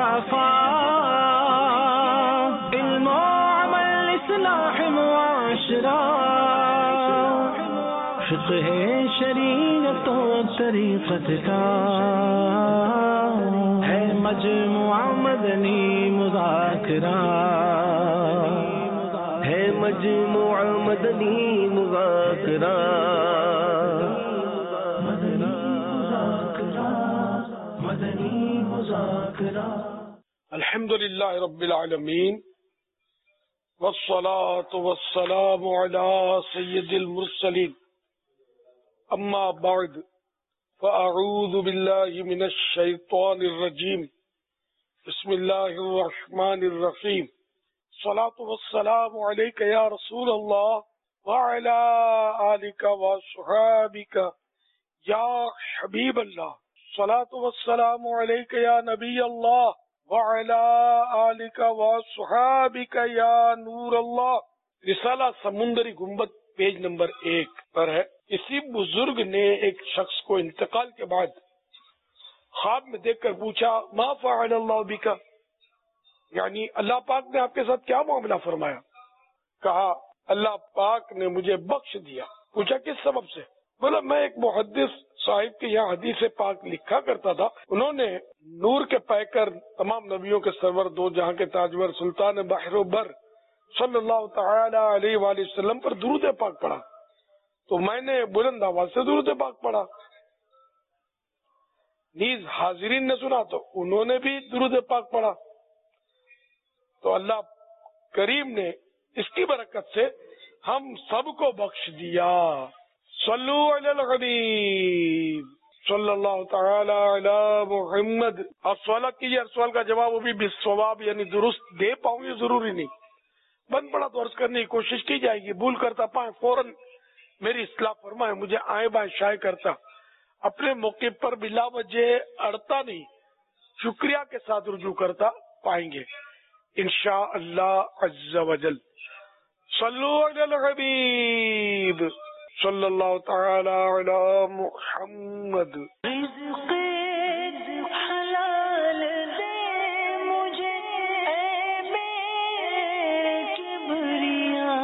عفاف، علم و عمل اصلاح معاشرہ، فقہ شریعت و طریقت کا ہے مجموعہ مدنی مذاکرہ، ہے مجموعہ مدنی مذاکرہ، مدنی مذاکرہ۔ الحمدللہ رب العالمین، والصلاة والسلام علی سید المرسلین، اما بعد فاعوذ باللہ من الشیطان الرجیم، بسم اللہ الرحمن الرحیم، الصلاة والسلام علیک یا رسول اللہ وعلی آلک وصحابک یا حبیب اللہ، الصلاة والسلام علیک یا نبی اللہ وعلی آلک وصحابک یا نور اللہ۔ رسالہ سمندری گنبد پیج نمبر 1 پر ہے۔ کسی بزرگ نے ایک شخص کو انتقال کے بعد خواب میں دیکھ کر پوچھا، ما فعل اللہ بک، یعنی اللہ پاک نے آپ کے ساتھ کیا معاملہ فرمایا؟ کہا اللہ پاک نے مجھے بخش دیا۔ پوچھا کس سبب سے؟ بولا میں ایک محدث صاحب کے یہاں حدیث پاک لکھا کرتا تھا، انہوں نے نور کے پیکر تمام نبیوں کے سرور دو جہاں کے تاجور سلطان بحر و بر صلی اللہ تعالی علیہ وآلہ وسلم پر درود پاک پڑھا، تو میں نے بلند آواز سے درود پاک پڑھا، نیز حاضرین نے سنا تو انہوں نے بھی درود پاک پڑھا، تو اللہ کریم نے اس کی برکت سے ہم سب کو بخش دیا۔ صلو علی الحبیب صلی اللہ تعالی علی محمد۔ آپ سوالات کیجیے، ہر سوال کا جواب وہ بھی بالصواب یعنی درست دے پاؤں یہ ضروری نہیں، بند پڑا تو عرض کرنے کی کوشش کی جائے گی، بھول کرتا پائیں فوراً میری اصلاح فرمائے، مجھے آئیں بائیں شائع کرتا، اپنے موقع پر بلا وجہ اڑتا نہیں، شکریہ کے ساتھ رجوع کرتا پائیں گے انشاءاللہ عز وجل۔ صلو علی الحبیب صلی اللہ تعالی علی محمد۔ رزق حلال دے مجھے اے بے کبریا۔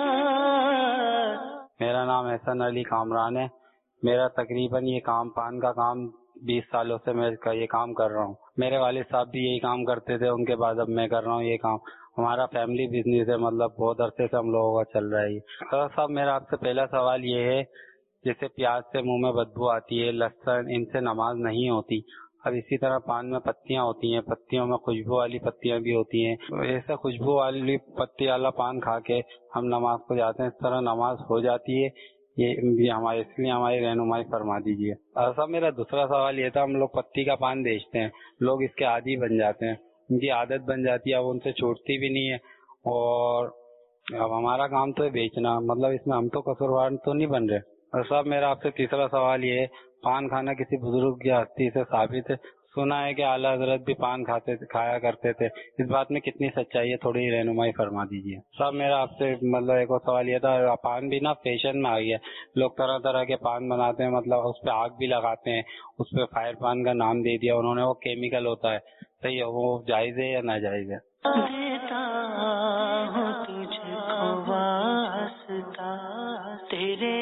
میرا نام احسن علی کامران ہے، میرا تقریباً یہ کام پان کا کام 20 سالوں سے میں یہ کام کر رہا ہوں۔ میرے والد صاحب بھی یہی کام کرتے تھے، ان کے بعد اب میں کر رہا ہوں یہ کام۔ ہمارا فیملی بزنس ہے، مطلب بہت عرصے سے ہم لوگوں کا چل رہا ہے۔ سر صاحب میرا آپ سے پہلا سوال یہ ہے، جیسے پیاز سے منہ میں بدبو آتی ہے، لہسن، ان سے نماز نہیں ہوتی، اب اسی طرح پان میں پتیاں ہوتی ہیں، پتیوں میں خوشبو والی پتیاں بھی ہوتی ہیں، ایسے خوشبو والی پتی والا پان کھا کے ہم نماز کو جاتے ہیں، اس طرح نماز ہو جاتی ہے؟ یہ ہمارے اس لیے ہماری رہنمائی فرما دیجیے۔ صاحب میرا دوسرا سوال یہ تھا، ہم لوگ پتی کا پان بیچتے ہیں، لوگ اس کے عادی بن جاتے ہیں، ان کی عادت بن جاتی ہے، اب ان سے چھوٹتی بھی نہیں ہے، اور اب ہمارا کام تو ہے بیچنا، مطلب اس میں ہم تو قصوروار تو نہیں بن رہے۔ اور صاحب میرا آپ سے تیسرا سوال یہ ہے، پان کھانا کسی بزرگ کی ہستی سے ثابت ہے؟ سنا ہے کہ اعلیٰ حضرت بھی پان کھایا کرتے تھے، اس بات میں کتنی سچائی ہے؟ تھوڑی رہنمائی فرما دیجیے۔ صاحب میرا آپ سے مطلب ایک اور سوال یہ تھا، پان بھی نا فیشن میں آ گیا، لوگ طرح طرح کے پان بناتے ہیں، مطلب اس پہ آگ بھی لگاتے ہیں، اس پہ فائر پان کا نام دے دیا انہوں نے، وہ کیمیکل ہوتا ہے، صحیح ہے؟ وہ جائز ہے یا ناجائز ہے؟ دیتا ہوں تجھ کو واسطہ تیرے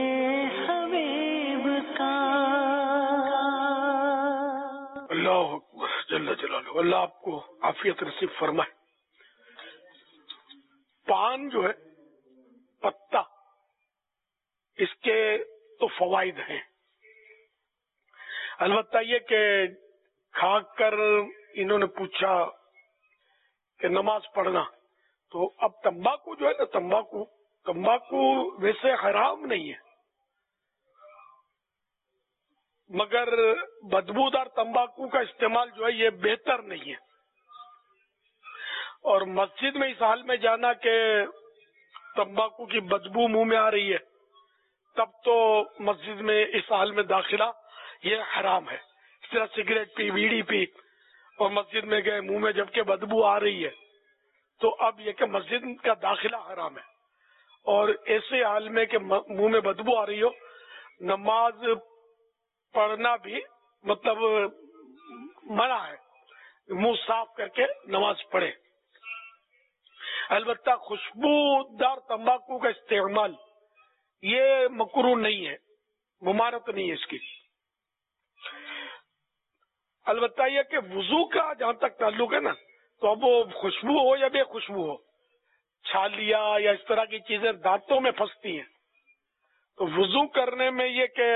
حبیب کا۔ اللہ اکبر جل جلالہ، اللہ آپ کو عافیت نصیب فرمائے۔ پان جو ہے پتا، اس کے تو فوائد ہیں، البتہ یہ کہ کھا کر انہوں نے پوچھا کہ نماز پڑھنا، تو اب تمباکو جو ہے نا، تمباکو ویسے حرام نہیں ہے، مگر بدبودار تمباکو کا استعمال جو ہے یہ بہتر نہیں ہے، اور مسجد میں اس حال میں جانا کہ تمباکو کی بدبو منہ میں آ رہی ہے، تب تو مسجد میں اس حال میں داخلہ یہ حرام ہے۔ اس طرح سگریٹ پی، بیڑی پی اور مسجد میں گئے، منہ میں جبکہ بدبو آ رہی ہے، تو اب یہ کہ مسجد کا داخلہ حرام ہے، اور ایسے حال میں کہ منہ میں بدبو آ رہی ہو، نماز پڑھنا بھی مطلب منع ہے، منہ صاف کر کے نماز پڑھے. البتہ خوشبودار تمباکو کا استعمال یہ مکروہ نہیں ہے، ممانعت نہیں ہے اس کی. البتہ یہ کہ وضو کا جہاں تک تعلق ہے نا، تو اب وہ خوشبو ہو یا بے خوشبو ہو، چھالیا یا اس طرح کی چیزیں دانتوں میں پھنستی ہیں، تو وضو کرنے میں یہ کہ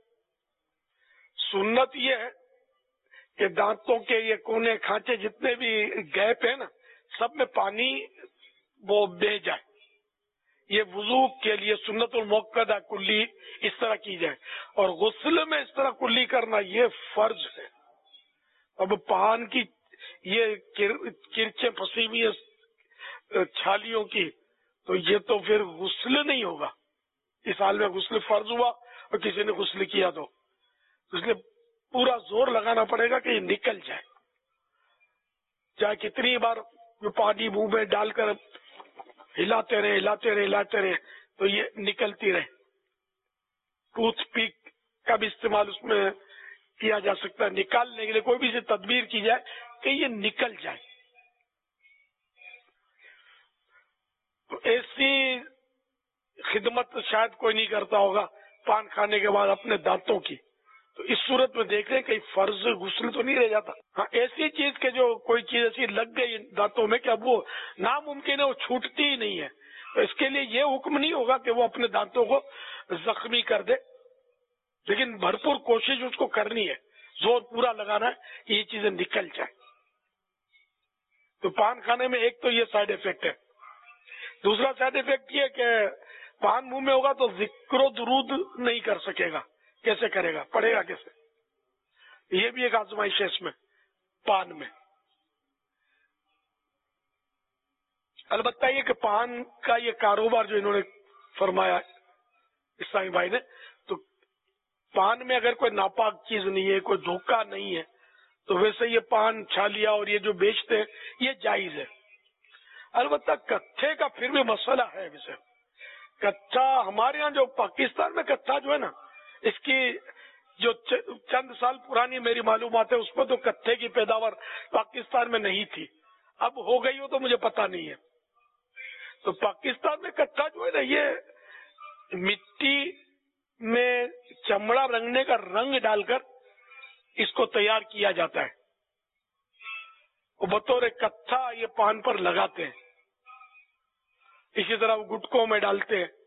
سنت یہ ہے کہ دانتوں کے یہ کونے کھانچے جتنے بھی گیپ ہیں نا، سب میں پانی وہ بہ جائے. یہ وضو کے لیے سنت المؤکدہ کلی اس طرح کی جائے، اور غسل میں اس طرح کلی کرنا یہ فرض ہے. اب پان کی یہ کرچیں پھنسی ہوئی ہیں چھالیوں کی، تو یہ تو پھر غسل نہیں ہوگا. اس حال میں غسل فرض ہوا اور کسی نے غسل کیا تو اس لیے پورا زور لگانا پڑے گا کہ یہ نکل جائے، چاہے کتنی بار پانی منہ میں ڈال کر ہلاتے رہے تو یہ نکلتی رہے. ٹوتھ پک کا بھی استعمال اس میں کیا جا سکتا ہے، نکالنے کے لیے کوئی بھی تدبیر کی جائے کہ یہ نکل جائے. تو ایسی خدمت شاید کوئی نہیں کرتا ہوگا پان کھانے کے بعد اپنے دانتوں کی. تو اس صورت میں دیکھ رہے کہ فرض غسل تو نہیں رہ جاتا. ہاں ایسی چیز کہ جو کوئی چیز ایسی لگ گئی دانتوں میں کہ اب وہ ناممکن ہے، وہ چھوٹتی ہی نہیں ہے، تو اس کے لیے یہ حکم نہیں ہوگا کہ وہ اپنے دانتوں کو زخمی کر دے، لیکن بھرپور کوشش اس کو کرنی ہے، زور پورا لگانا ہے کہ یہ چیزیں نکل جائیں. تو پان کھانے میں ایک تو یہ سائیڈ افیکٹ ہے. دوسرا سائیڈ افیکٹ یہ کہ پان منہ میں ہوگا تو ذکر و درود نہیں کر سکے گا. کیسے کرے گا، پڑھے گا کیسے؟ یہ بھی ایک آزمائش ہے اس میں پان میں. البتہ یہ کہ پان کا یہ کاروبار جو انہوں نے فرمایا اسلامی بھائی نے، تو پان میں اگر کوئی ناپاک چیز نہیں ہے، کوئی دھوکہ نہیں ہے، تو ویسے یہ پان چھالیا اور یہ جو بیچتے ہیں یہ جائز ہے. البتہ کتھے کا پھر بھی مسئلہ ہے. ویسے کتھا ہمارے ہاں جو پاکستان میں کتھا جو ہے نا، اس کی جو چند سال پرانی میری معلومات ہے اس میں تو کتھے کی پیداوار پاکستان میں نہیں تھی. اب ہو گئی ہو تو مجھے پتا نہیں ہے. تو پاکستان میں کتھا جو ہے نا، یہ مٹی میں چمڑا رنگنے کا رنگ ڈال کر اس کو تیار کیا جاتا ہے، وہ بطور کتھا یہ پان پر لگاتے ہیں. اسی طرح وہ گٹکوں میں ڈالتے ہیں.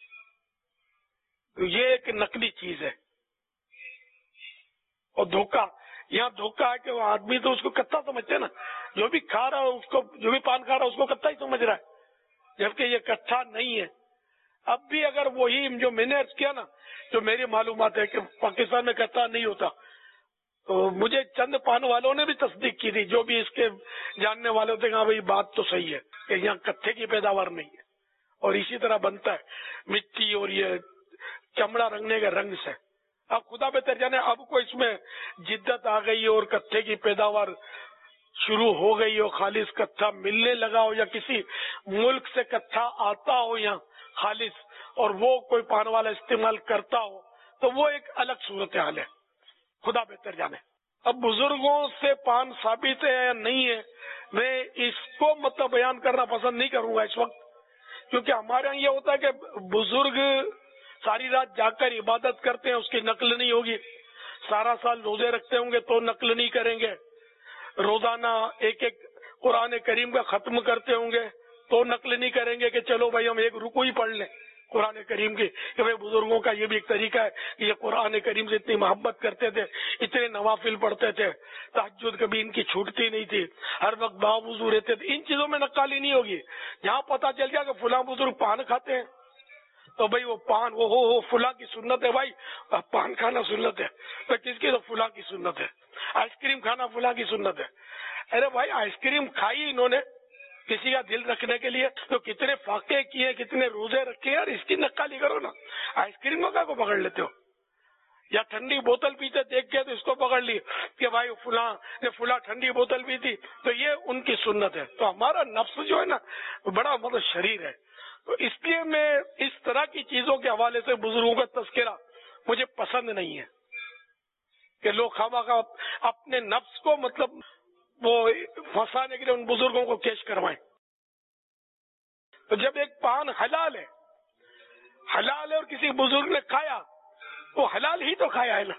تو یہ ایک نقلی چیز ہے. اور دھوکہ، یہاں دھوکہ ہے کہ وہ آدمی تو اس کو کتھا سمجھتے ہیں نا، جو بھی کھا رہا ہے اس کو، جو بھی پان کھا رہا ہے اس کو کتھا ہی سمجھ رہا ہے، جبکہ یہ کتھا نہیں ہے. اب بھی اگر وہی جو میں نے عرض کیا نا، جو میری معلومات ہے کہ پاکستان میں کتھا نہیں ہوتا، تو مجھے چند پان والوں نے بھی تصدیق کی تھی، جو بھی اس کے جاننے والے تھے، کہا بھائی بات تو صحیح ہے کہ یہاں کتھے کی پیداوار نہیں ہے، اور اسی طرح بنتا ہے مٹی اور یہ چمڑا رنگنے کے رنگ سے. اب خدا بہتر جانے اب کوئی اس میں جدت آ گئی اور کتھے کی پیداوار شروع ہو گئی ہو، خالص کتھا ملنے لگا ہو، یا کسی ملک سے کتھا آتا ہو یہاں خالص اور وہ کوئی پان والا استعمال کرتا ہو، تو وہ ایک الگ صورتحال ہے، خدا بہتر جانے. اب بزرگوں سے پان ثابت ہے یا نہیں ہے، میں اس کو مطلب بیان کرنا پسند نہیں کروں گا اس وقت، کیونکہ ہمارے یہاں یہ ہوتا ہے کہ بزرگ ساری رات جاگ کر عبادت کرتے ہیں، اس کی نقل نہیں ہوگی. سارا سال روزے رکھتے ہوں گے تو نقل نہیں کریں گے. روزانہ ایک ایک قرآن کریم کا ختم کرتے ہوں گے تو نقل نہیں کریں گے کہ چلو بھائی ہم ایک رکو ہی پڑھ لیں قرآن کریم کی، کہ بھائی بزرگوں کا یہ بھی ایک طریقہ ہے کہ یہ قرآن کریم سے اتنی محبت کرتے تھے، اتنے نوافل پڑھتے تھے، تہجد کبھی ان کی چھوٹتی نہیں تھی، ہر وقت باوضو رہتے تھے. ان چیزوں میں نقالی نہیں ہوگی. جہاں پتہ چل گیا کہ فلاں بزرگ پان کھاتے ہیں تو بھائی وہ پان وہ ہو فلاں کی سنت ہے، بھائی پان کھانا سنت ہے، تو کس کی؟ تو فلاں کی سنت ہے. آئس کریم کھانا فلاں کی سنت ہے. ارے بھائی آئس کریم کھائی انہوں نے کسی کا دل رکھنے کے لیے، تو کتنے فاقے کیے، کتنے روزے رکھے، یار اس کی نقالی کرو نا. آئس کریم کا کو پکڑ لیتے ہو، یا ٹھنڈی بوتل پیتے دیکھ کے تو اس کو پکڑ لی کہ بھائی فلاں نے فلاں ٹھنڈی بوتل پی تھی تو یہ ان کی سنت ہے. تو ہمارا نفس جو ہے نا بڑا مطلب شریر ہے. تو اس لیے میں اس طرح کی چیزوں کے حوالے سے بزرگوں کا تذکرہ مجھے پسند نہیں ہے کہ لوگ خواہ اپنے نفس کو مطلب وہ پھنسانے کے لیے ان بزرگوں کو کیش کروائیں. تو جب ایک پان حلال ہے اور کسی بزرگ نے کھایا وہ حلال ہی تو کھایا ہے نا,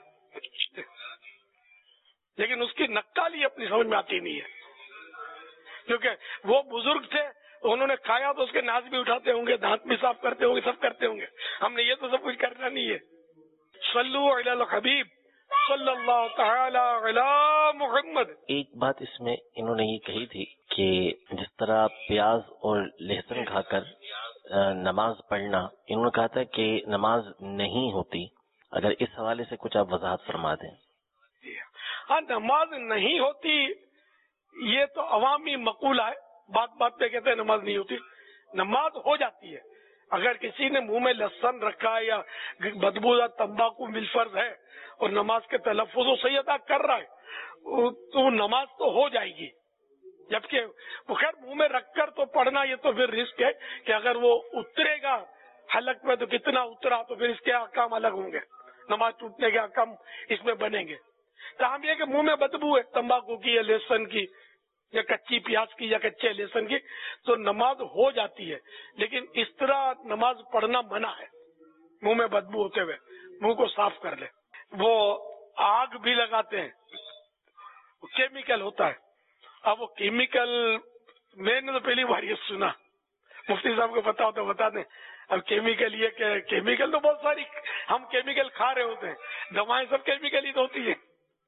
لیکن اس کی نقالی اپنی سمجھ میں آتی نہیں ہے, کیونکہ وہ بزرگ تھے, انہوں نے کھایا تو اس کے ناز بھی اٹھاتے ہوں گے, دانت بھی صاف کرتے ہوں گے, سب کرتے ہوں گے. ہم نے یہ تو سب کچھ کرنا نہیں ہے. صلو علی الحبیب صلی اللہ تعالی علی محمد. ایک بات اس میں انہوں نے یہ کہی تھی کہ جس طرح پیاز اور لہسن کھا کر نماز پڑھنا, انہوں نے کہا تھا کہ نماز نہیں ہوتی. اگر اس حوالے سے کچھ آپ وضاحت فرما دیں. ہاں, نماز نہیں ہوتی یہ تو عوامی مقولہ ہے, بات بات پہ کہتے ہیں نماز نہیں ہوتی. نماز ہو جاتی ہے. اگر کسی نے منہ میں لہسن رکھا ہے یا بدبودار تمباکو بالفرض ہے اور نماز کے تلفظ و صحیح ادا کر رہا ہے تو نماز تو ہو جائے گی. جبکہ وہ خیر منہ میں رکھ کر تو پڑھنا یہ تو پھر رسک ہے کہ اگر وہ اترے گا حلق میں تو کتنا اترا, تو پھر اس کے احکام الگ ہوں گے, نماز ٹوٹنے کے احکام اس میں بنیں گے. تاہم یہ کہ منہ میں بدبو ہے تمباکو کی یا لہسن کی یا کچی پیاز کی یا کچے لہسن کی, تو نماز ہو جاتی ہے. لیکن اس طرح نماز پڑھنا منع ہے. منہ میں بدبو ہوتے ہوئے منہ کو صاف کر لے. وہ آگ بھی لگاتے ہیں, کیمیکل ہوتا ہے. اب وہ کیمیکل میں نے تو پہلی بار یہ سنا, مفتی صاحب کو پتا ہوتا بتا دیں. اب کیمیکل یہ کہ کیمیکل تو بہت ساری ہم کیمیکل کھا رہے ہوتے ہیں, دوائیں سب کیمیکل ہی تو ہوتی ہیں.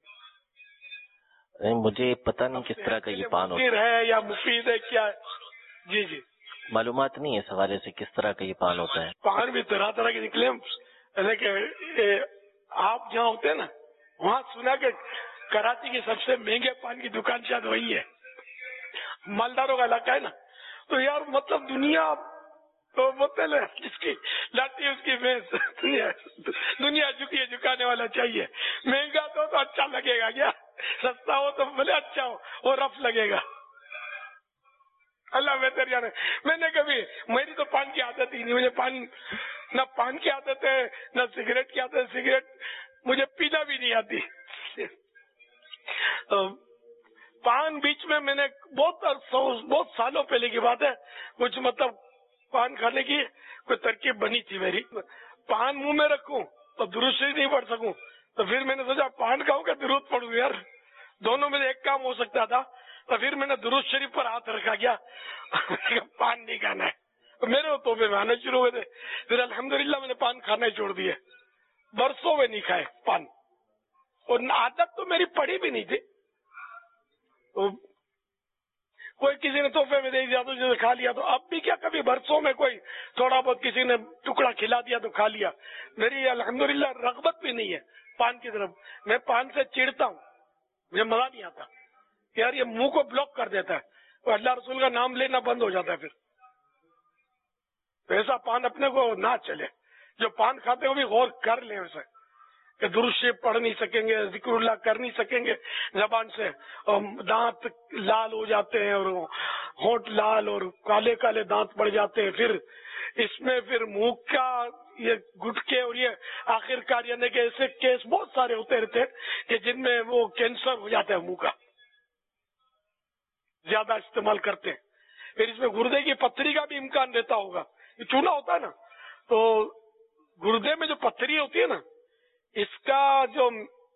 مجھے پتا نہیں کس طرح کا یہ پان ہوتا ہے یا مفید ہے کیا ہے. جی جی معلومات نہیں ہے اس حوالے سے کس طرح کا یہ پان ہوتا ہے. پان بھی طرح طرح کے نکلے. آپ جہاں ہوتے ہیں نا وہاں سنا کہ کراچی کی سب سے مہنگے پان کی دکان شاید وہی ہے, مالداروں کا علاقہ ہے نا. تو یار مطلب دنیا تو جس کی لاتی اس کی دنیا جھکی ہے, جھکانے والا چاہیے. مہنگا تو اچھا لگے گا کیا, سستا ہو تو بھلے اچھا ہو وہ رف لگے گا. اللہ بہتر جانے. میں نے کبھی, میری تو پان کی عادت ہی نہیں, مجھے نہ پان کی عادت ہے نہ سگریٹ کی عادت. سگریٹ مجھے پینا بھی نہیں آتی. پان بیچ میں نے بہت سالوں پہلے کی بات ہے, کچھ مطلب پان کھانے کی کوئی ترکیب بنی تھی میری. پان منہ میں رکھوں تو درود شریف نہیں پڑھ سکوں, تو پھر میں نے سوچا پان کھاؤں کہ درود پڑھوں یار, دونوں میں ایک کام ہو سکتا تھا. تو پھر میں نے درود شریف پر ہاتھ رکھا گیا, پان نہیں کھانا ہے. میرے توبے میں آنا شروع ہوئے تھے. پھر الحمدللہ میں نے پان کھانا ہی چھوڑ دیا, برسوں میں نہیں کھائے پان, اور عادت تو میری پڑی بھی نہیں تھی. کوئی کسی نے تحفے میں دے دیا تو جسے کھا لیا, تو اب بھی کیا کبھی برسوں میں کوئی تھوڑا بہت کسی نے ٹکڑا کھلا دیا تو کھا لیا. میری الحمدللہ رغبت بھی نہیں ہے پان کی طرف. میں پان سے چڑھتا ہوں, مجھے مزہ نہیں آتا یار, یہ منہ کو بلاک کر دیتا ہے, اور اللہ رسول کا نام لینا بند ہو جاتا ہے. پھر تو ایسا پان اپنے کو نہ چلے. جو پان کھاتے ہیں وہ بھی غور کر لیں اسے کہ درود شریف پڑھ نہیں سکیں گے, ذکر اللہ کر نہیں سکیں گے زبان سے, دانت لال ہو جاتے ہیں اور ہونٹ لال اور کالے کالے دانت پڑ جاتے ہیں. پھر اس میں پھر منہ کا یہ گٹکے اور یہ آخر کار یعنی کہ ایسے کیس بہت سارے ہوتے رہتے ہیں کہ جن میں وہ کینسر ہو جاتا ہے منہ کا, زیادہ استعمال کرتے ہیں. پھر اس میں گردے کی پتھری کا بھی امکان رہتا ہوگا. یہ چونا ہوتا ہے نا, تو گردے میں جو پتھری ہوتی ہے نا, اس کا جو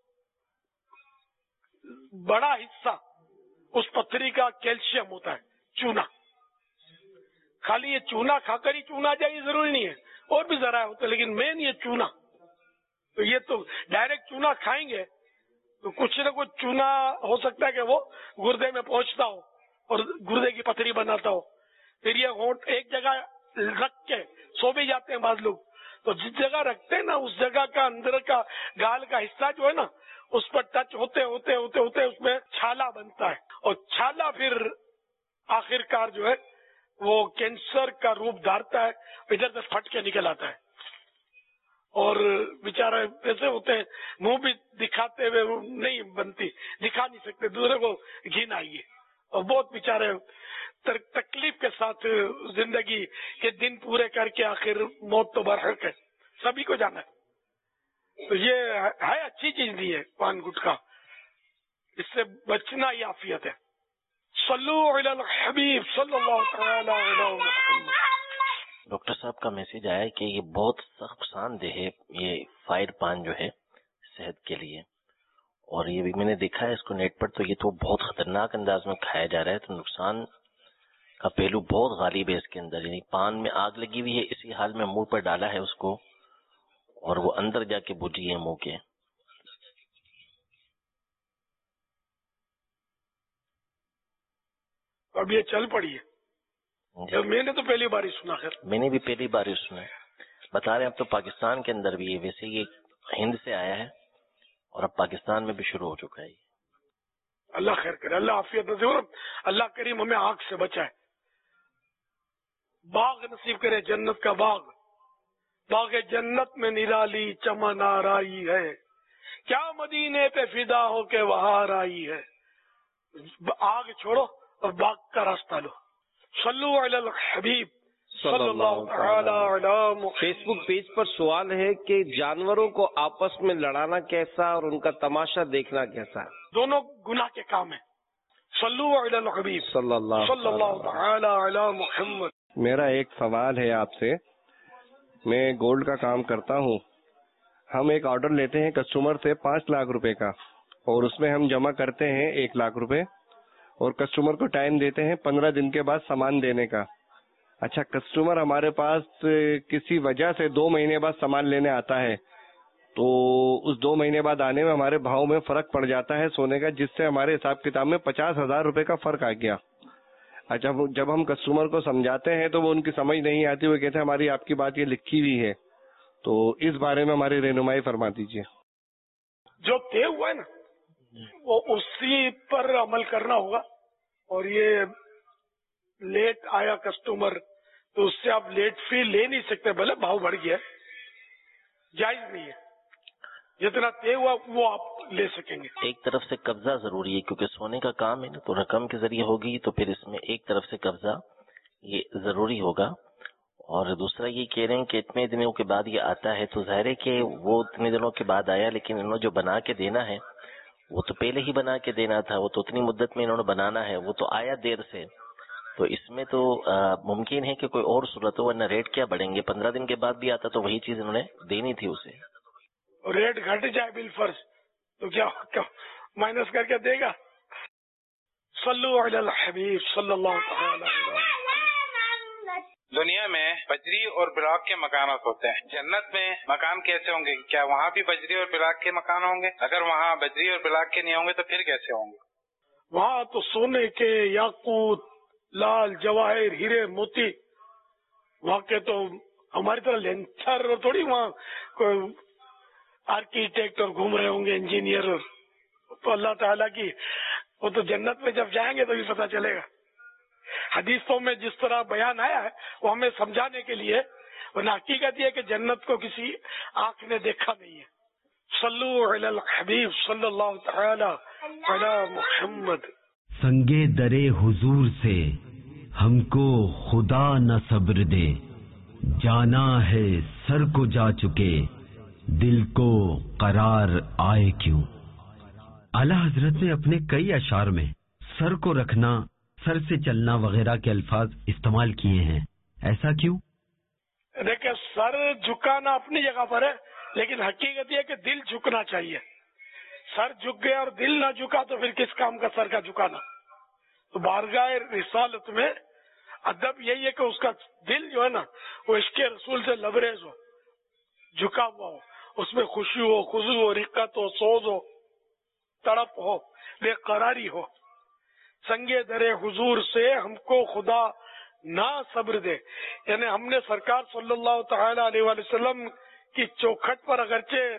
بڑا حصہ اس پتھری کا کیلشیم ہوتا ہے, چونا. خالی یہ چونا کھا کر ہی چونا جائے ضروری نہیں ہے, اور بھی ذرائع ہوتے ہیں, لیکن مین یہ چونا. تو یہ تو ڈائریکٹ چونا کھائیں گے تو کچھ نہ کچھ چونا ہو سکتا ہے کہ وہ گردے میں پہنچتا ہو اور گردے کی پتھری بناتا ہو. پھر یہ ہونٹ ایک جگہ رکھ کے سو بھی جاتے ہیں بعض لوگ, تو جس جگہ رکھتے ہیں نا اس جگہ کا اندر کا گال کا حصہ جو ہے نا, اس پر ٹچ ہوتے ہوتے ہوتے ہوتے اس میں چھالا بنتا ہے, اور چھالا پھر آخر کار جو ہے وہ کینسر کا روپ دھارتا ہے, ادھر سے پھٹ کے نکل آتا ہے. اور بیچارے ایسے ہوتے ہیں منہ بھی دکھاتے ہوئے نہیں بنتی, دکھا نہیں سکتے, دوسرے کو گھن آئیے, اور بہت بیچارے تکلیف کے ساتھ زندگی کے دن پورے کر کے آخر موت تو برحق ہے, سبھی کو جانا ہے. تو یہ ہے اچھی چیز نہیں ہے پان گٹکا, اس سے بچنا ہی عافیت ہے. صلو علی الحبیب صلی اللہ تعالی علی محمد. ڈاکٹر صاحب کا میسج آیا ہے کہ یہ بہت سخت نقصان دہ ہے، یہ فائر پان جو ہے صحت کے لیے، اور یہ بھی میں نے دیکھا ہے اس کو نیٹ پر، تو یہ تو بہت خطرناک انداز میں کھایا جا رہا ہے، تو نقصان کا پہلو بہت غالب ہے اس کے اندر. یعنی پان میں آگ لگی ہوئی ہے، اسی حال میں منہ پر ڈالا ہے اس کو اور وہ اندر جا کے بجھی ہے منہ کے. اب یہ چل پڑی ہے. میں نے تو پہلی بار ہی سنا. خیر میں نے بھی پہلی بار ہی سنا ہے. بتا رہے ہیں اب تو پاکستان کے اندر بھی ہے، ویسے یہ ہند سے آیا ہے اور اب پاکستان میں بھی شروع ہو چکا ہے. اللہ خیر کرے، اللہ عافیت نصیب، اللہ کریم ہمیں آگ سے بچائے، باغ نصیب کرے، جنت کا باغ. باغ جنت میں نرالی چمن آرائی ہے، کیا مدینے پہ فدا ہو کے وہاں آئی ہے. آگ چھوڑو اور باغ کا راستہ لو. صلو علی الحبیب صلی اللہ تعالی علی محمد. فیس بک پیج پر سوال ہے کہ جانوروں کو آپس میں لڑانا کیسا اور ان کا تماشا دیکھنا کیسا؟ دونوں گناہ کے کام ہیں. صلو علی الحبیب صلی اللہ تعالی علی محمد. میرا ایک سوال ہے آپ سے. میں گولڈ کا کام کرتا ہوں. ہم ایک آرڈر لیتے ہیں کسٹمر سے 5 لاکھ روپے کا، اور اس میں ہم جمع کرتے ہیں 1 لاکھ روپے، اور کسٹمر کو ٹائم دیتے ہیں 15 دن کے بعد سامان دینے کا. اچھا، کسٹمر ہمارے پاس کسی وجہ سے 2 مہینے بعد سامان لینے آتا ہے، تو اس 2 مہینے بعد آنے میں ہمارے بھاؤ میں فرق پڑ جاتا ہے سونے کا، جس سے ہمارے حساب کتاب میں 50,000 روپے کا فرق آ گیا. اچھا، جب ہم کسٹمر کو سمجھاتے ہیں تو وہ ان کی سمجھ نہیں آتی، وہ کہتے ہیں ہماری آپ کی بات یہ لکھی ہوئی ہے. تو اس بارے میں ہماری رہنمائی فرما دیجیے. جو طے ہوا ہے نا وہ اسی پر عمل کرنا ہوگا. اور یہ لیٹ آیا کسٹمر تو اس سے آپ لیٹ فی لے نہیں سکتے، بھلے بھاؤ بڑھ گیا، جائز نہیں ہے. جتنا طے ہوا وہ آپ لے سکیں گے. ایک طرف سے قبضہ ضروری ہے کیونکہ سونے کا کام ہے نا، تو رقم کے ذریعے ہوگی تو پھر اس میں ایک طرف سے قبضہ یہ ضروری ہوگا. اور دوسرا یہ کہہ رہے ہیں کہ اتنے دنوں کے بعد یہ آتا ہے، تو ظاہر ہے کہ وہ اتنے دنوں کے بعد آیا، لیکن انہوں نے جو بنا کے دینا ہے وہ تو پہلے ہی بنا کے دینا تھا، وہ تو اتنی مدت میں انہوں نے بنانا ہے، وہ تو آیا دیر سے. تو اس میں تو ممکن ہے کہ کوئی اور صورت ہو، ورنہ ریٹ کیا بڑھیں گے. 15 دن کے بعد بھی آتا تو وہی چیز انہوں نے دینی تھی اسے. ریٹ گھٹ جائے بالفرض تو کیا مائنس کر کے دے گا. صلو علی الحبیب صلی اللہ تعالی علیہ وسلم. دنیا میں بجری اور بلاک کے مکانات ہوتے ہیں، جنت میں مکان کیسے ہوں گے؟ کیا وہاں بھی بجری اور بلاک کے مکان ہوں گے؟ اگر وہاں بجری اور بلاک کے نہیں ہوں گے تو پھر کیسے ہوں گے؟ وہاں تو سونے کے، یاقوت، لال، جواہر، ہیرے، موتی، وہاں کے تو ہماری طرح لینتھر تھوڑی وہاں کوئی آرکیٹیکٹ اور گھوم رہے ہوں گے، انجینئر. تو اللہ تعالیٰ کی وہ تو جنت میں جب جائیں گے تو بھی پتہ چلے گا. حدیثوں میں جس طرح بیان آیا ہے وہ ہمیں سمجھانے کے لیے، ورنہ حقیقت یہ ہے کہ جنت کو کسی آنکھ نے دیکھا نہیں ہے. صلو علی الحبیب صلی اللہ تعالی علی محمد. سنگے درے حضور سے ہم کو خدا نہ صبر دے، جانا ہے سر کو جا چکے، دل کو قرار آئے کیوں. اعلیٰ حضرت نے اپنے کئی اشعار میں سر کو رکھنا، سر سے چلنا وغیرہ کے الفاظ استعمال کیے ہیں، ایسا کیوں؟ دیکھیں، سر جھکانا اپنی جگہ پر ہے، لیکن حقیقت یہ کہ دل جھکنا چاہیے. سر جھک گیا اور دل نہ جھکا تو پھر کس کام کا سر کا جھکانا. تو بارگاہ رسالت میں ادب یہی ہے کہ اس کا دل جو ہے نا وہ عشق رسول سے لبریز ہو، جھکا ہوا ہو، اس میں خوشی ہو، خضوع ہو، رقت ہو، سوز ہو، تڑپ ہو، بے قراری ہو. سنگے درے حضور سے ہم کو خدا نہ صبر دے، یعنی ہم نے سرکار صلی اللہ تعالی علیہ وآلہ وسلم کی چوکھٹ پر اگرچہ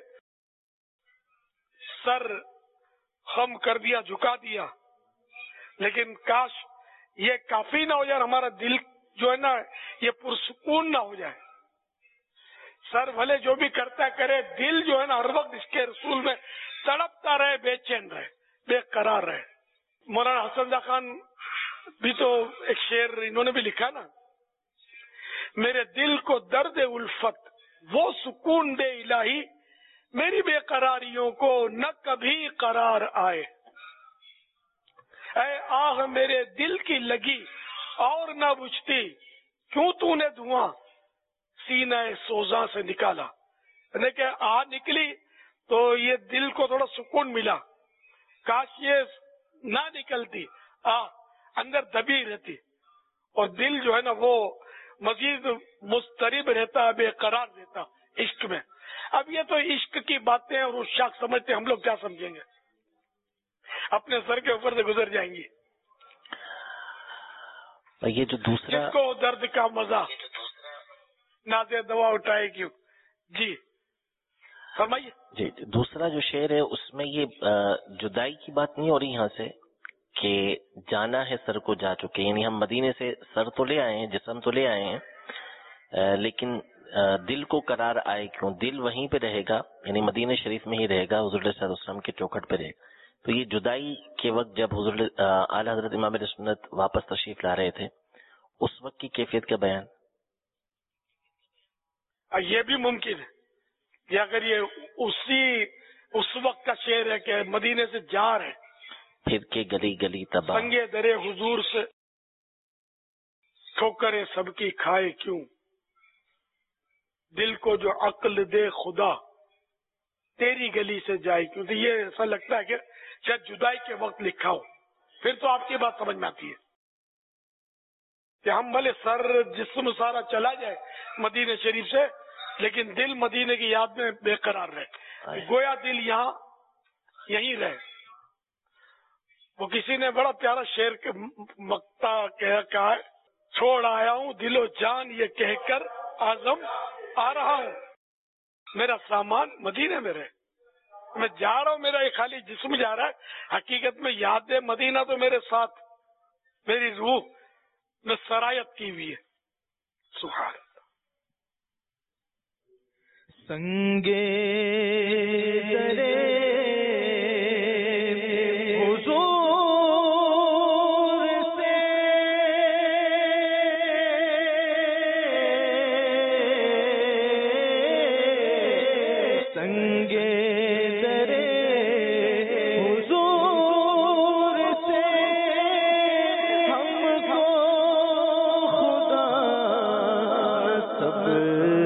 سر خم کر دیا، جھکا دیا، لیکن کاش یہ کافی نہ ہو جائے، ہمارا دل جو ہے نا یہ پرسکون نہ ہو جائے. سر بھلے جو بھی کرتا کرے، دل جو ہے نا ہر وقت اس کے رسول میں تڑپتا رہے، بے چین رہے، بے قرار رہے. مولانا حسن رضا خان بھی تو ایک شعر انہوں نے بھی لکھا نا، میرے دل کو درد الفت وہ سکون دے الہی، میری بے قراریوں کو نہ کبھی قرار آئے. اے آہ میرے دل کی لگی اور نہ بجھتی، کیوں تو نے دھواں سینہ سوزاں سے نکالا. یعنی کہ آہ نکلی تو یہ دل کو تھوڑا سکون ملا، کاش یہ نہ نکلتی، اندر دبی رہتی، اور دل جو ہے نا وہ مزید مضطرب رہتا، بے قرار رہتا عشق میں. اب یہ تو عشق کی باتیں اور عشاق سمجھتے، ہم لوگ کیا سمجھیں گے، اپنے سر کے اوپر سے گزر جائیں گی. یہ جو دوسرا جس کو درد کا مزہ نازے دوا اٹھائے کیوں. جی فرمائیے. جی دوسرا جو شعر ہے اس میں یہ جدائی کی بات نہیں ہو رہی یہاں سے کہ جانا ہے سر کو جا چکے، یعنی ہم مدینے سے سر تو لے آئے ہیں، جسم تو لے آئے ہیں، لیکن دل کو قرار آئے کیوں؟ دل وہیں پہ رہے گا، یعنی مدینہ شریف میں ہی رہے گا، حضور صلی اللہ علیہ وسلم کے چوکھٹ پہ رہے گا. تو یہ جدائی کے وقت جب حضور اعلی حضرت امام اہل سنت واپس تشریف لا رہے تھے، اس وقت کی کیفیت کا بیان. یہ بھی ممکن ہے کہ اگر یہ اس وقت کا شعر ہے کہ مدینے سے جا رہے، پھر کے گلی گلی تباہ، سنگے درے حضور سے ٹھوکریں سب کی کھائے کیوں، دل کو جو عقل دے خدا تیری گلی سے جائے کیوں. تو یہ ایسا لگتا ہے کہ شاید جدائی کے وقت لکھا ہو. پھر تو آپ کی بات سمجھ میں آتی ہے کہ ہم بھلے سر جسم سارا چلا جائے مدینہ شریف سے، لیکن دل مدینے کی یاد میں بے قرار رہے، گویا دل یہیں رہے. وہ کسی نے بڑا پیارا شعر کے مقطع کہا ہے، چھوڑ آیا ہوں دل و جان یہ کہہ کر اعظم آ رہا ہوں، میرا سامان مدینے میں رہے. میں جا رہا ہوں، میرا یہ خالی جسم جا رہا ہے، حقیقت میں یاد مدینہ تو میرے ساتھ، میری روح میں سرایت کی ہوئی ہے. سبحان اللہ. سنگے درے حضور سے سنگے درے حضور سے ہم کو خدا صبر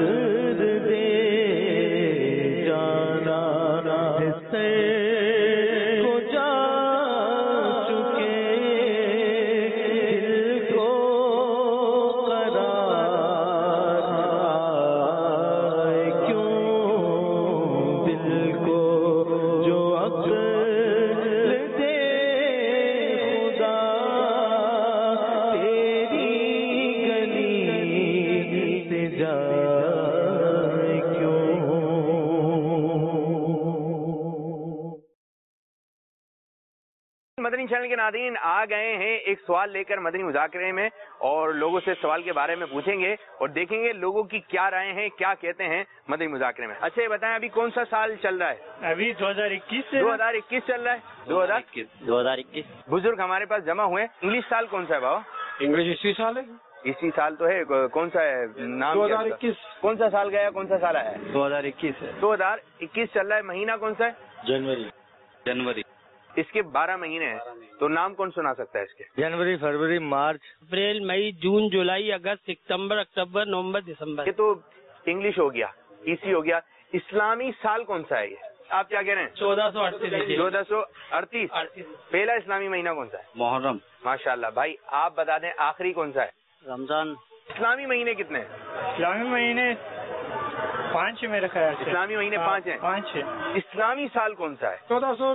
مدنی چینل کے ناظرین آ گئے ہیں ایک سوال لے کر مدنی مذاکرے میں، اور لوگوں سے سوال کے بارے میں پوچھیں گے اور دیکھیں گے لوگوں کی کیا رائے ہیں، کیا کہتے ہیں مدنی مذاکرے میں. اچھا یہ بتائیں ابھی کون سا سال چل رہا ہے؟ ابھی 2021 چل رہا ہے. 2021 بزرگ ہمارے پاس جمع ہوئے. انگلش سال کون سا ہے بابا؟ انگلش اسی سال ہے. اسی سال تو ہے. کون سا ہے نام؟ 2021. کون سا سال گیا، کون سا سال آیا ہے؟ 2021 ہے. 2021 چل رہا ہے. مہینہ کون سا ہے؟ جنوری. اس کے 12 مہینے ہیں، تو نام کون سنا سکتا ہے اس کے؟ جنوری، فروری، مارچ، اپریل، مئی، جون، جولائی، اگست، ستمبر، اکتوبر، نومبر، دسمبر. یہ تو انگلش ہو گیا، عیسوی ہو گیا. اسلامی سال کون سا ہے یہ؟ آپ کیا کہہ رہے ہیں؟ 1438. 1438. پہلا اسلامی مہینہ کون سا ہے؟ محرم. ماشاء اللہ. بھائی آپ بتا دیں آخری کون سا ہے؟ رمضان. اسلامی مہینے کتنے ہیں؟ اسلامی مہینے 5 میرے خیال سے. اسلامی مہینے 5 ہیں. 5 ہے. اسلامی سال کون سا ہے؟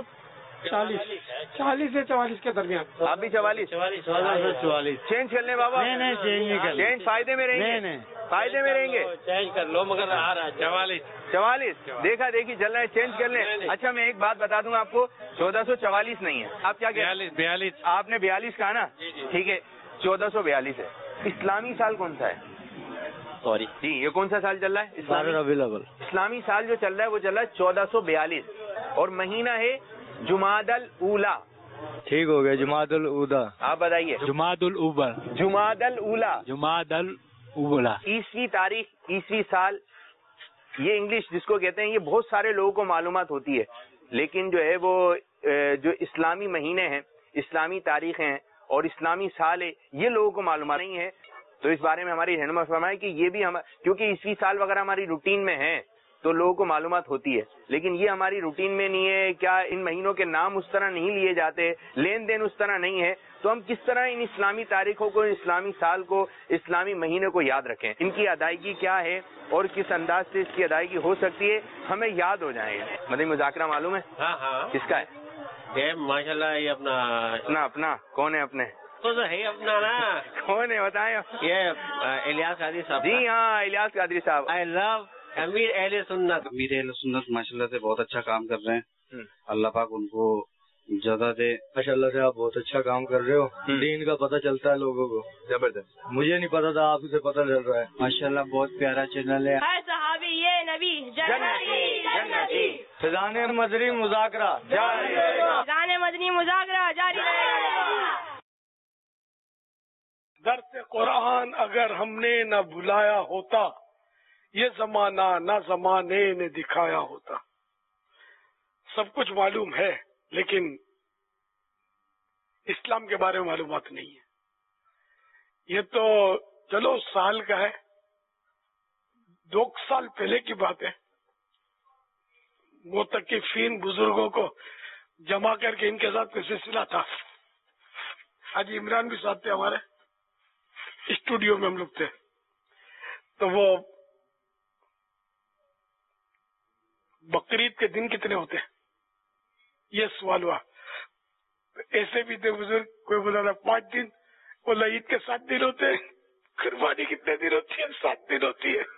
40 سے 44 کے درمیان. آپ بھی 44. 1444. چینج کر لیں بابا. نہیں چینج نہیں کر. چینج فائدے میں رہیں گے. فائدے میں رہیں گے. چینج کر لو مگر آ رہا ہے 44. دیکھا دیکھی چل رہا ہے، چینج کر لیں. اچھا میں ایک بات بتا دوں آپ کو، 1444 نہیں ہے. آپ کیا کہہ رہے ہیں؟ 42. آپ نے 42 کہا نا؟ ٹھیک ہے 1442 ہے. اسلامی سال کون سا ہے؟ سوری جی یہ کون سا سال چل رہا ہے؟ 12 ربیع الاول. اسلامی سال جو چل رہا ہے وہ چل رہا ہے 1442 اور مہینہ ہے جمادی الاولیٰ. ٹھیک ہو گیا. جمادی الاولیٰ. آپ بتائیے. جمادی الاول. جمادی الاولیٰ. جمادی الاول. عیسوی تاریخ، عیسوی سال. یہ انگلش جس کو کہتے ہیں یہ بہت سارے لوگوں کو معلومات ہوتی ہے، لیکن جو ہے وہ جو اسلامی مہینے ہیں اسلامی تاریخیں اور اسلامی سال ہے یہ لوگوں کو معلومات نہیں ہے. تو اس بارے میں ہماری رہنما فرمائے کہ یہ بھی کیونکہ عیسوی سال وغیرہ ہماری روٹین میں ہے تو لوگوں کو معلومات ہوتی ہے، لیکن یہ ہماری روٹین میں نہیں ہے. کیا ان مہینوں کے نام اس طرح نہیں لیے جاتے، لین دین اس طرح نہیں ہے، تو ہم کس طرح ان اسلامی تاریخوں کو، اسلامی سال کو، اسلامی مہینے کو یاد رکھیں؟ ان کی ادائیگی کیا ہے اور کس انداز سے اس کی ادائیگی ہو سکتی ہے ہمیں یاد ہو جائے گا. مدنی مذاکرہ معلوم ہے؟ ہاں کس کا ہے؟ یہ ماشاء اللہ یہ اپنا کون ہے؟ اپنے تو ہے اپنا نا. کون ہے بتائیں؟ یہ الیاس قادری صاحب. جی ہاں، الیاس قادری صاحب. آئی لو امیر اہل سنت. امیر اہل سنت ماشاء اللہ سے بہت اچھا کام کر رہے ہیں. اللہ پاک ان کو زیادہ دے. ماشاء اللہ سے آپ بہت اچھا کام کر رہے ہو. دین کا پتہ چلتا ہے لوگوں کو. زبردست. مجھے نہیں پتا تھا، آپ سے پتہ چل رہا ہے. ماشاء اللہ بہت پیارا چینل ہے. صحابی یہ نبی جنتی. فضان مدنی مذاکرہ جاری. فضان مدنی مذاکرہ جاری رہے گا. درس قرآن اگر ہم نے نہ بھلایا ہوتا، یہ زمانہ نہ زمانے نے دکھایا ہوتا. سب کچھ معلوم ہے لیکن اسلام کے بارے میں معلومات نہیں ہے. یہ تو چلو سال کا ہے، 2 سال پہلے کی بات ہے. متقفین بزرگوں کو جمع کر کے ان کے ساتھ کوئی سلسلہ تھا. حاجی عمران بھی ساتھ تھے، ہمارے اسٹوڈیو میں ہم لوگ تھے. تو وہ بقرعید کے دن کتنے ہوتے ہیں یہ سوال ہوا. ایسے بھی تھے بزرگ، کوئی بولا تھا 5 دن، بولا عید کے 7 دن ہوتے ہیں. قربانی کتنے دن ہوتی ہے؟ 7 دن ہوتی ہے.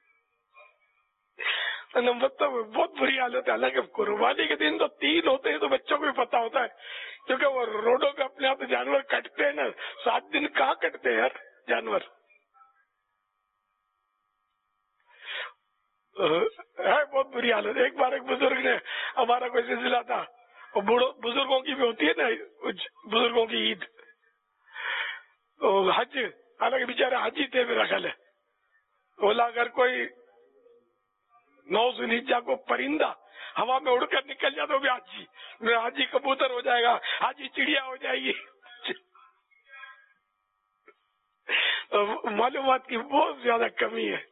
مطلب بہت بری حالت ہے. حالانکہ قربانی کے دن تو 3 ہوتے ہیں تو بچوں کو بھی پتا ہوتا ہے، کیونکہ وہ روڈوں پہ اپنے آپ جانور کٹتے ہیں نا. 7 دن کہاں کٹتے ہیں یار جانور؟ ہے بہت بری حالت. ایک بار ایک بزرگ نے، ہمارا کوئی سلسلہ تھا، بزرگوں کی بھی ہوتی ہے نا بزرگوں کی عید، تو حج، حالانکہ بیچارے حجی تھے میرا خیال ہے. بولا اگر کوئی 9 ذوالحجہ کو پرندہ ہوا میں اڑ کر نکل جائے تو بھی حاجی، میرا حاجی کبوتر ہو جائے گا، حاجی چڑیا ہو جائے گی. معلومات کی بہت زیادہ کمی ہے.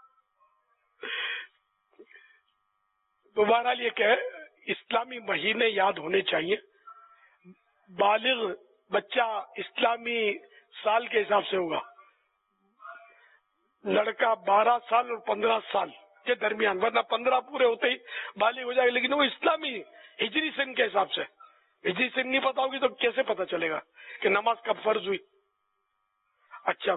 تو بہرحال یہ کہ اسلامی مہینے یاد ہونے چاہیے. بالغ بچہ اسلامی سال کے حساب سے ہوگا، لڑکا 12 سال اور 15 سال کے درمیان، ورنہ 15 پورے ہوتے ہی بالغ ہو جائے گا. لیکن وہ اسلامی ہجری سن کے حساب سے. ہجری سن نہیں پتا ہوگی تو کیسے پتا چلے گا کہ نماز کب فرض ہوئی؟ اچھا،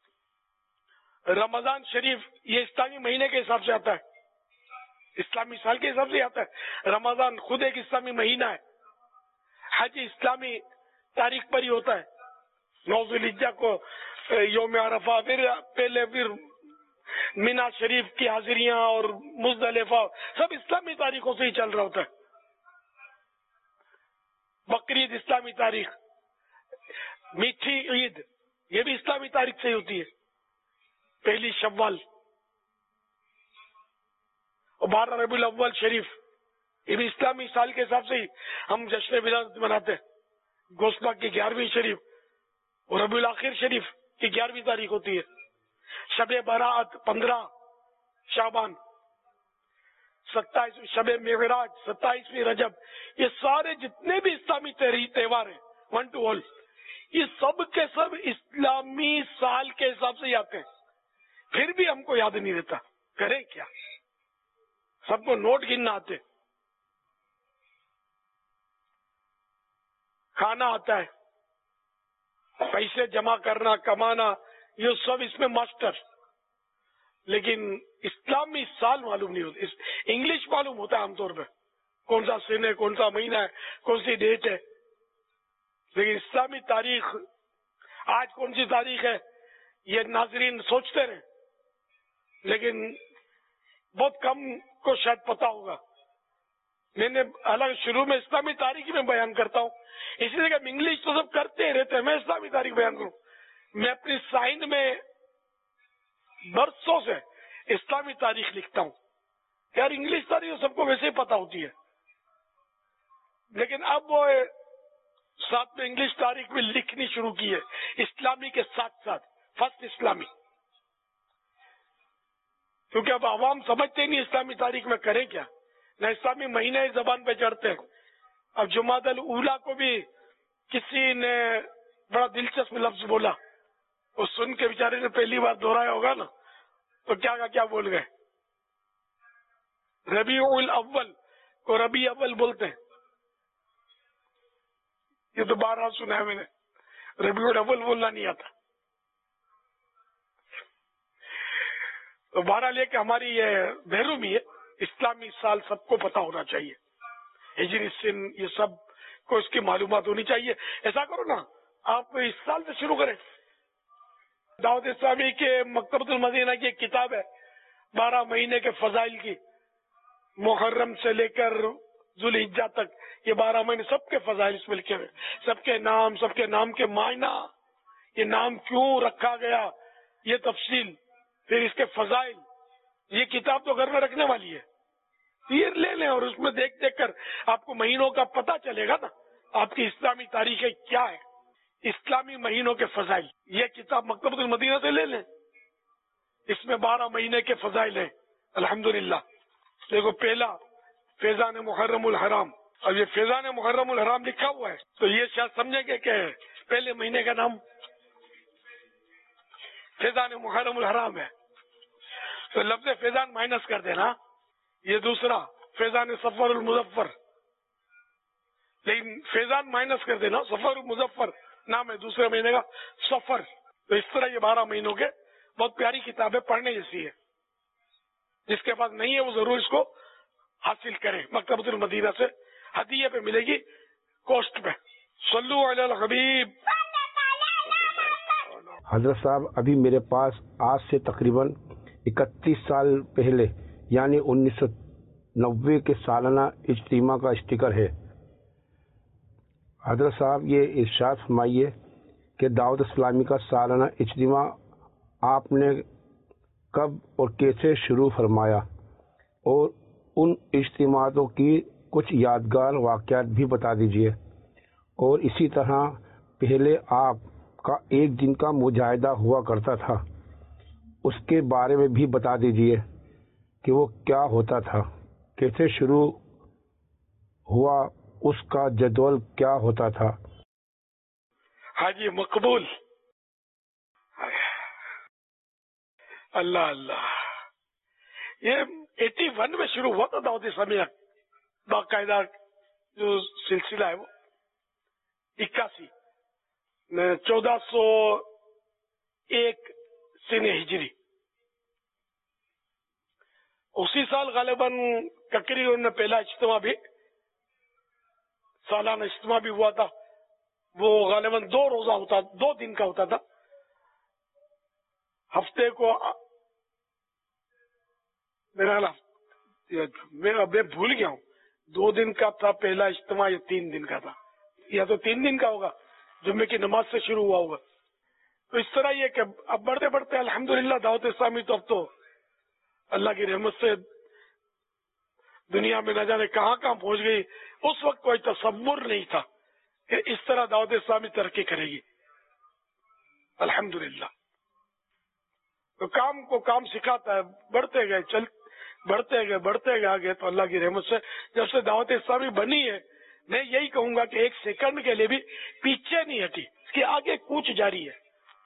رمضان شریف یہ اسلامی مہینے کے حساب سے آتا ہے، اسلامی سال کے حساب سے آتا ہے. رمضان خود ایک اسلامی مہینہ ہے. حج اسلامی تاریخ پر ہی ہوتا ہے. 9 ذوالحجہ کو یوم عرفہ، پھر مینا شریف کی حاضریاں اور مزدلفہ سب اسلامی تاریخوں سے ہی چل رہا ہوتا ہے. بقرعید اسلامی تاریخ، میٹھی عید یہ بھی اسلامی تاریخ سے ہی ہوتی ہے. 1 شوال اور 12 ربیع الاول شریف یہ بھی اسلامی سال کے حساب سے ہی ہم جشن ولادت مناتے ہیں. گوشت پاک کی 11ویں شریف اور ربیع الاخر شریف کی 11ویں تاریخ ہوتی ہے. شب برات 15 شعبان، 27 شب معراج، 27ویں رجب، یہ سارے جتنے بھی اسلامی تہوار ہیں 1 to all، یہ سب کے سب اسلامی سال کے حساب سے ہی آتے ہیں. پھر بھی ہم کو یاد نہیں رہتا، کریں کیا؟ سب کو نوٹ گننا آتے، کھانا آتا ہے، پیسے جمع کرنا، کمانا، یہ سب اس میں ماسٹر. لیکن اسلامی سال معلوم نہیں ہوتا. انگلش معلوم ہوتا ہے عام طور پہ، کون سا سن ہے، کون سا مہینہ ہے، کون سی ڈیٹ ہے. لیکن اسلامی تاریخ آج کون سی تاریخ ہے یہ ناظرین سوچتے رہے، لیکن بہت کم کو شاید پتا ہوگا. میں نے الگ شروع میں اسلامی تاریخ میں بیان کرتا ہوں، اس لیے کہ انگلش تو سب کرتے ہی رہتے ہیں، میں اسلامی تاریخ بیان کروں. میں اپنی سائن میں برسوں سے اسلامی تاریخ لکھتا ہوں. یار انگلش تاریخ سب کو ویسے ہی پتا ہوتی ہے، لیکن اب وہ साथ में इंग्लिश तारीख में लिखनी शुरू की है, इस्लामी के साथ साथ, फर्स्ट इस्लामी, क्योंकि अब आवाम समझते नहीं इस्लामी तारीख में करें क्या, न इस्लामी महीने जबान पे चढ़ते हैं। अब जुमादल ऊला को भी किसी ने बड़ा दिलचस्प लफ्ज बोला, वो सुन के बेचारे ने पहली बार दोहराया होगा ना, तो क्या का क्या बोल गए। रबीउल अव्वल को रबी अव्वल बोलते हैं, ये तो 12 सुना है मैंने, रबीउल अव्वल बोलना नहीं आता। तो 12 लेके हमारी ये बहरूमी है, इस्लामी साल सबको पता होना चाहिए, हिजरी सिन ये सब को इसकी मालूमात होनी चाहिए। ऐसा करो ना, आप इस साल से शुरू करें। दावत इस्लामी के मकतबतुल मदीना की एक किताब है 12 महीने के फजाइल की, मुहर्रम से लेकर जुल्हिज्जा तक, ये 12 महीने सबके फजाइल इसमें लिखे हुए, सबके नाम के मायना, ये नाम क्यों रखा गया, ये तफसील, फिर इसके फजाइल। ये किताब तो घर में रखने वाली है, ये ले लें और उसमें देख देख कर आपको महीनों का पता चलेगा ना, आपकी इस्लामी तारीखें क्या है, इस्लामी महीनों के फजाइल। ये किताब मकतबतुल मदीना से ले लें, इसमें 12 महीने के फजाइल हैं अल्हम्दुलिल्लाह। देखो पहला फैजान मुहर्रमुल हराम, अब ये फैजान मुहर्रमुल हराम लिखा हुआ है तो ये शायद समझेंगे कि पहले महीने का नाम फैजान मुहर्रमुल हराम है, तो लफ्ज फैजान माइनस कर देना। ये दूसरा फैजान सफरुल मुजफ्फर, लेकिन फैजान माइनस कर देना, सफरुल मुजफ्फर नाम है दूसरे महीने का, सफर। तो इस तरह ये 12 महीनों के बहुत प्यारी किताब है, पढ़ने जैसी है। जिसके पास नहीं है वो जरूर इसको हासिल करें, मकतबतुल मदीना से हदिये पे मिलेगी, कॉस्ट पे। सल्लु अलल हबीब। हजरत साहब, अभी मेरे पास आज से तकरीबन 31 साल पहले यानी 1990 के सालाना इज्तिमा का स्टिकर है। हजरत साहब, ये इरशाद फरमाइए कि दावत इस्लामी का सालाना इज्तिमा आपने कब और कैसे शुरू फरमाया, और उन इज्तिमातों की कुछ यादगार वाक़यात भी बता दीजिए। और इसी तरह पहले आपका एक दिन का मुजाहिदा हुआ करता था, उसके बारे में भी बता दीजिए कि वो क्या होता था, कैसे शुरू हुआ, उसका जदवल क्या होता था। हाजी मकबूल। अल्लाह अल्लाह। ये 81 में शुरू हुआ था दावत इस्लामी, बाकायदा जो सिलसिला है वो 81 1401 सिने हिजरी। उसी साल गालिबन ककरी उन्होंने पहला इज्तिमा भी, सालाना इज्तिमा भी हुआ था। वो गालिबन 2 रोजा होता, 2 दिन का होता था। हफ्ते को मेरा मैं भूल गया हूँ, 2 दिन का था पहला इज्तिमा या 3 दिन का था, या तो 3 दिन का होगा, जुम्मे की नमाज से शुरू हुआ होगा। तो इस तरह ये कि अब बढ़ते बढ़ते अल्हम्दुलिल्लाह दावत इस्लामी तो अब तो अल्लाह की रहमत से दुनिया में न जाने कहाँ कहाँ पहुंच गई। उस वक्त कोई तसव्वुर नहीं था कि इस तरह दावत इस्लामी तरक्की करेगी। अल्हम्दुलिल्लाह तो काम को काम सिखाता है, बढ़ते गए आगे। तो अल्लाह की रहमत से जब से दावत इस्लामी बनी है, मैं यही कहूंगा कि 1 सेकंड के लिए भी पीछे नहीं हटी, इसके आगे कूच जारी है।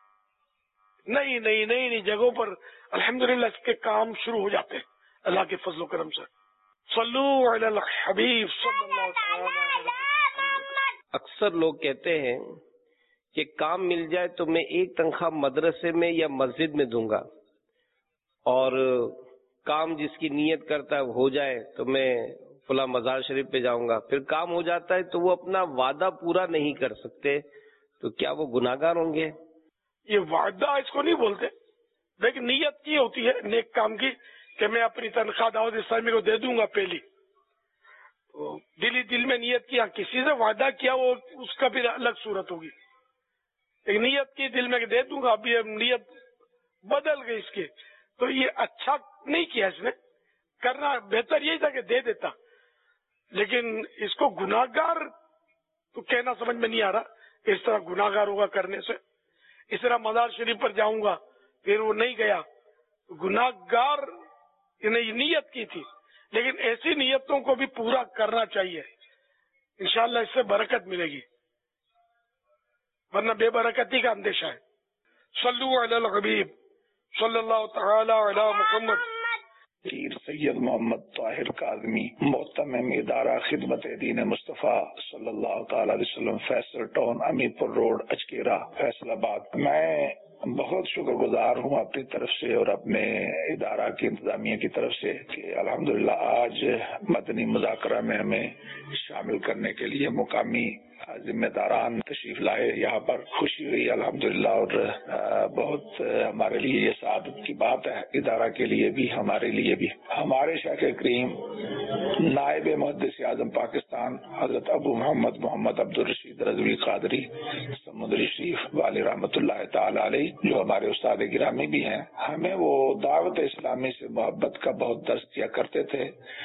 नई जगहों पर अल्हम्दुलिल्लाह इसके काम शुरू हो जाते हैं अल्लाह के फजल करम से। सल्लू अलल हबीब सल्लल्लाहु अलैहि वसल्लम। अक्सर लोग कहते हैं कि काम मिल जाए तो मैं एक तनख्वाह मदरसे में या मस्जिद में दूंगा, और काम जिसकी नीयत करता है हो जाए तो मैं फला मजार शरीफ पे जाऊंगा। फिर काम हो जाता है तो वो अपना वादा पूरा नहीं कर सकते, तो क्या वो गुनाहगार होंगे? ये वादा इसको नहीं बोलते, लेकिन नीयत की होती है नेक काम की कि मैं अपनी तनख्वाह दावत इस्लामी को दे दूंगा पहली। तो दिल में नियत किया, किसी से वादा किया वो उसका फिर अलग सूरत होगी। एक नियत की दिल में दे दूंगा, अभी नियत बदल गई इसकी, तो ये अच्छा नहीं किया इसने। करना बेहतर यही था कि दे देता, लेकिन इसको गुनाहगार تو کہنا سمجھ میں نہیں آ رہا اس طرح گناہگار ہوگا کرنے سے. اس طرح مزار شریف پر جاؤں گا پھر وہ نہیں گیا، گناہگار نے نیت کی تھی، لیکن ایسی نیتوں کو بھی پورا کرنا چاہیے، انشاءاللہ اس سے برکت ملے گی، ورنہ بے برکتی کا اندیشہ ہے. صلو علی الحبیب صلی اللہ تعالی علی محمد. پیر سید محمد طاہر کاظمی، محتمم ادارہ خدمت دین مصطفیٰ صلی اللہ تعالی علیہ وسلم، فیصل ٹاؤن، امیر پور روڈ، اچکیرا، فیصل آباد. میں بہت شکر گزار ہوں اپنی طرف سے اور اپنے ادارہ کی انتظامیہ کی طرف سے کہ الحمدللہ آج مدنی مذاکرہ میں ہمیں شامل کرنے کے لیے مقامی ذمہ داران تشریف لائے. یہاں پر خوشی ہوئی الحمدللہ، اور بہت ہمارے لیے یہ سعادت کی بات ہے، ادارہ کے لیے بھی ہمارے لیے بھی. ہمارے شیخ کریم نائب محدث اعظم پاکستان حضرت ابو محمد عبدالرشید رضوی قادری سمندری شریف والی رحمۃ اللہ تعالی علیہ، جو ہمارے استاد گرامی بھی ہیں، ہمیں وہ دعوت اسلامی سے محبت کا بہت درس دیا کرتے تھے.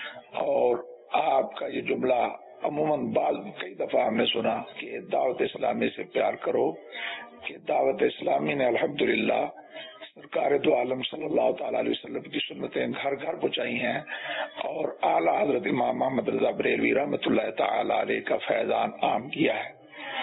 اور آپ کا یہ جملہ عموماً کئی دفعہ ہم نے سنا کہ دعوت اسلامی سے پیار کرو، کہ دعوت اسلامی نے الحمدللہ سرکار دو عالم صلی اللہ تعالی علیہ وسلم کی سنتیں گھر گھر پہنچائی ہیں، اور اعلیٰ حضرت امام محمد رضا بریلوی رحمۃ اللہ تعالی علیہ کا فیضان عام کیا ہے.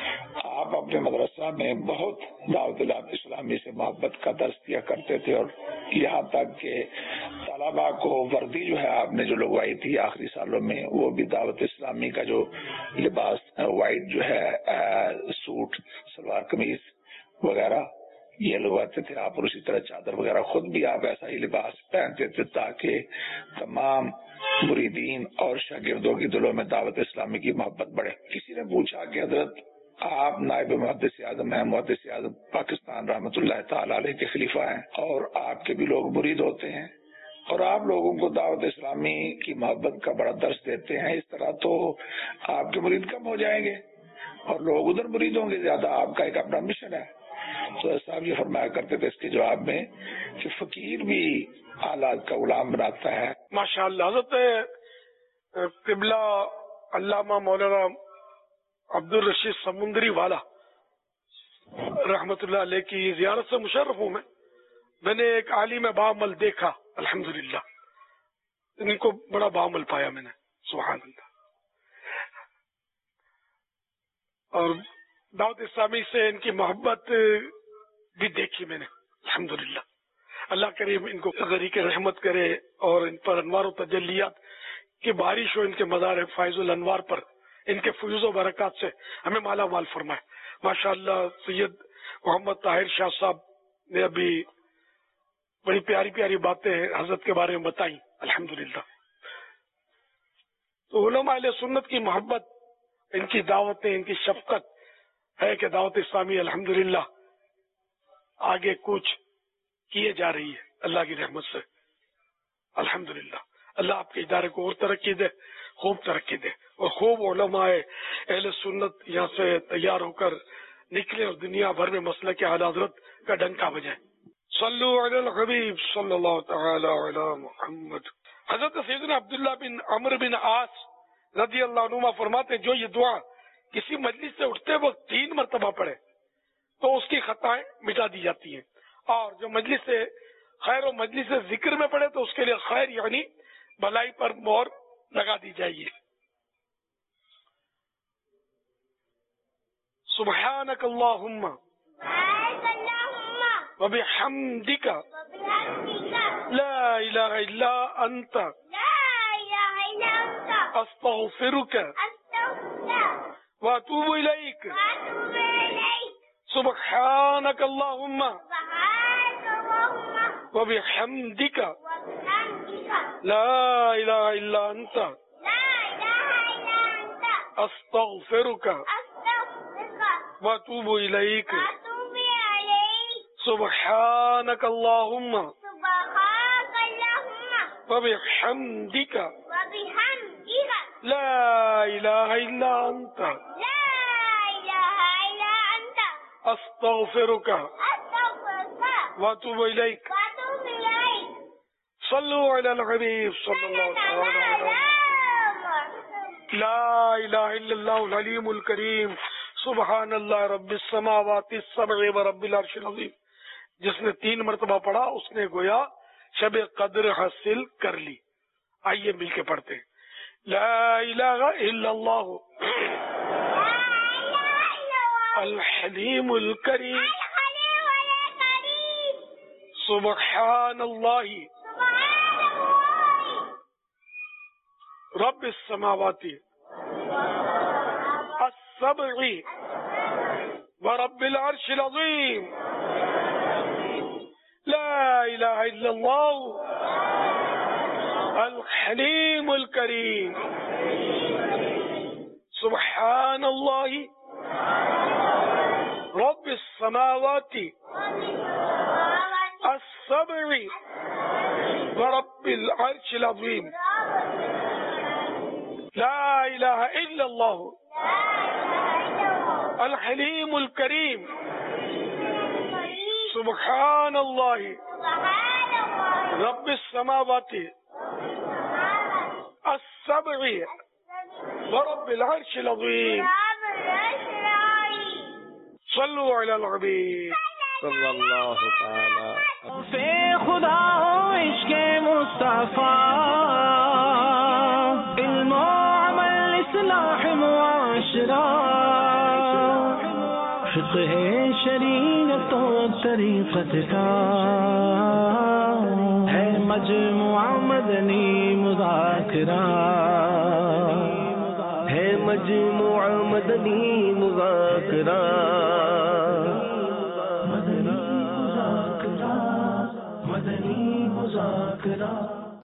آپ اپنے مدرسہ میں بہت دعوت اسلامی سے محبت کا درس دیا کرتے تھے، اور یہاں تک کہ طلباء کو وردی جو ہے آپ نے جو لگوائی تھی آخری سالوں میں، وہ بھی دعوت اسلامی کا جو لباس وائٹ جو ہے سوٹ سلوار قمیض وغیرہ یہ لگواتے تھے آپ، اور اسی طرح چادر وغیرہ خود بھی آپ ایسا ہی لباس پہنتے تھے تاکہ تمام مریدین اور شاگردوں کی دلوں میں دعوت اسلامی کی محبت بڑھے. کسی نے پوچھا کہ حضرت آپ نائب محدث اعظم ہیں، محدث اعظم پاکستان رحمۃ اللہ تعالی علیہ کے خلیفہ ہیں، اور آپ کے بھی لوگ مرید ہوتے ہیں، اور آپ لوگوں کو دعوت اسلامی کی محبت کا بڑا درس دیتے ہیں، اس طرح تو آپ کے مرید کم ہو جائیں گے اور لوگ ادھر مرید ہوں گے زیادہ، آپ کا ایک اپنا مشن ہے. تو صاحب یہ فرمایا کرتے تھے اس کے جواب میں کہ فقیر بھی آلات کا غلام بناتا ہے. ماشاءاللہ. حضرت قبلہ علامہ مولانا عبدالرشید سمندری والا رحمت اللہ علیہ کی زیارت سے مشرف ہوں میں نے ایک عالم بعمل دیکھا الحمدللہ، ان کو بڑا بعمل پایا میں نے، سبحان اللہ. اور دعوت اسلامی سے ان کی محبت بھی دیکھی میں نے الحمدللہ. اللہ کریم ان کو غریق رحمت کرے اور ان پر انوار و تجلیات کی بارش ہو، ان کے مزار فائز الانوار پر ان کے فیوز و برکات سے ہمیں مالا مال فرمائے. ماشاءاللہ سید محمد طاہر شاہ صاحب نے ابھی بڑی پیاری پیاری باتیں حضرت کے بارے میں بتائیں الحمدللہ. تو علماء اہل سنت کی محبت، ان کی دعوتیں، ان کی شفقت ہے کہ دعوت اسلامی الحمدللہ آگے کچھ کیے جا رہی ہے اللہ کی رحمت سے الحمدللہ. اللہ آپ کے ادارے کو اور ترقی دے، خوب ترقی دے، اور خوب علماء اہل سنت یہاں سے تیار ہو کر نکلے اور دنیا بھر میں مسلک اعلی حضرت کا ڈنکا بجائے. صلو علی الحبیب صلی اللہ تعالی علی محمد. حضرت سیدنا عبداللہ بن عمرو بن عاص رضی اللہ عنہما فرماتے جو یہ دعا کسی مجلس سے اٹھتے وقت 3 مرتبہ پڑھے تو اس کی خطائیں مٹا دی جاتی ہیں، اور جو مجلس سے خیر و مجلس سے ذکر میں پڑھے تو اس کے لیے خیر یعنی بھلائی پر مہر لگا دی جائے گی. سبحانک اللہم وبحمدک لا الہ الا انت استغفرک واتوب الیک. سبحانک اللہم وبحمدک لا الہ الا انت استغفرک واتوب الیک. سبحانک اللہم وبحمدک لا الہ الا انت استغفرک واتوب الیک. صلو علی الحبیب صلی اللہ علیہ وسلم. لا الہ الا اللہ العلیم الکریم سبحان اللہ رب السماوات السبع ورب العرش العظیم. جس نے 3 مرتبہ پڑھا اس نے گویا شب قدر حاصل کر لی. آئیے مل کے پڑھتے ہیں. لا الہ الا اللہ الحلیم الکریم سبحان اللہ رب السماوات السبع ورب العرش العظیم. لا الہ الا اللہ الحلیم الکریم سبحان اللہ رب السماوات السبع ورب العرش العظیم. لا الہ الا اللہ الحلیم الکریم سبحان اللہ رب السماوات السبع ورب العرش العظیم. صلو علی الحبیب صلی اللہ تعالی سے خدا ہو عشق مصطفیٰ علم و عمل اصلاح معاشرہ فقہ شریعت و طریقت کا ہے مجموعہ مدنی مذاکرہ ہے مجموعہ مدنی مذاکرہ